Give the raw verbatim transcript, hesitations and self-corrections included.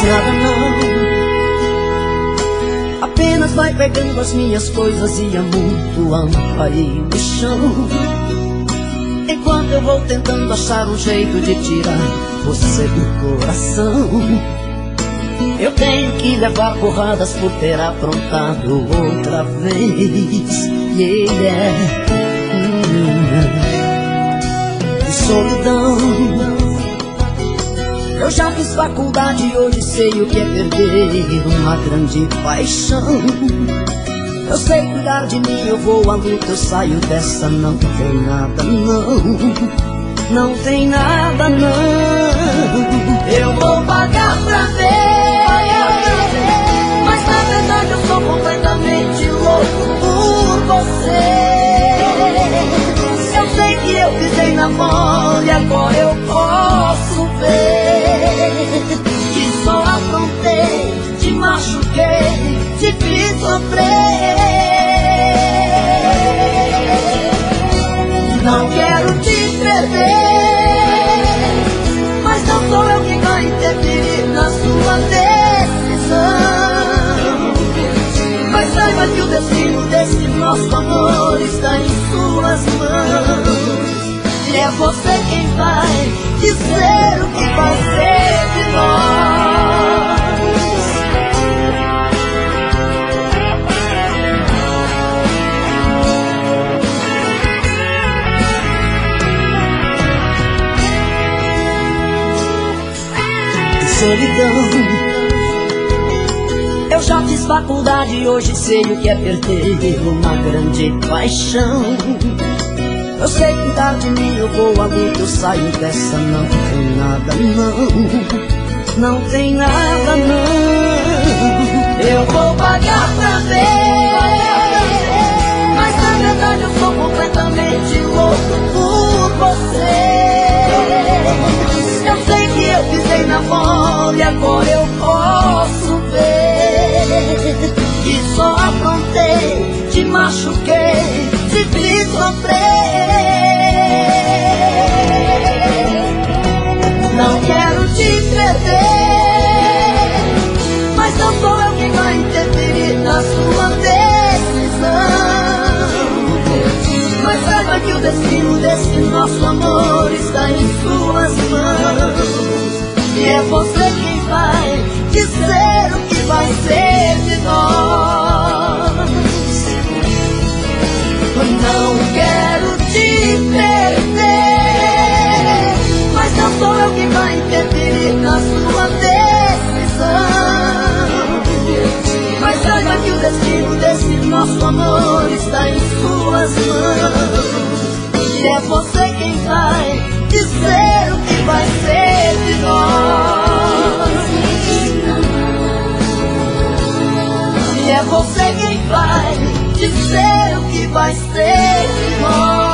nada não. Apenas vai pegando as minhas coisas e amontoando aí no chão, enquanto eu vou tentando achar um jeito de tirar você do coração. Eu tenho que levar porradas por ter aprontado outra vez. Yeah, yeah. Hum. Solidão. Eu já fiz faculdade e hoje sei o que é perder uma grande paixão. Eu sei cuidar de mim, eu vou à luta, eu saio dessa. Não tem nada não, não tem nada não. Eu vou pagar pra ver, mas na verdade eu sou completamente louco por você. Eu sei que eu pisei na bola e agora eu posso ver que só aprontei, te machuquei, te fiz sofrer. Não quero te perder, mas não sou eu quem vai interferir na sua decisão. Mas saiba que o destino desse nosso amor está em suas mãos. E é você quem vai dizer o que vai ser de nós. Solidão. Eu já fiz faculdade e hoje sei o que é perder uma grande paixão. Eu sei cuidar de mim, eu vou à luta, eu saio dessa. Não tem nada não, não tem nada não. Eu vou pagar pra ver, mas na verdade eu sou completamente louco por você. Eu sei que eu pisei na bola e agora eu posso ver que só aprontei, te machuquei, te fiz sofrer. Não quero te perder, mas não sou eu quem vai interferir na sua decisão. Mas saiba que o destino desse nosso amor está em suas mãos. E é você quem vai dizer o que vai ser de nós. Não quero te perder, mas não sou eu quem vai interferir na sua decisão. Mas saiba que o destino desse nosso amor está em suas mãos. E é você quem vai dizer o que vai ser de nós. E é você quem vai dizer o que vai ser de nós.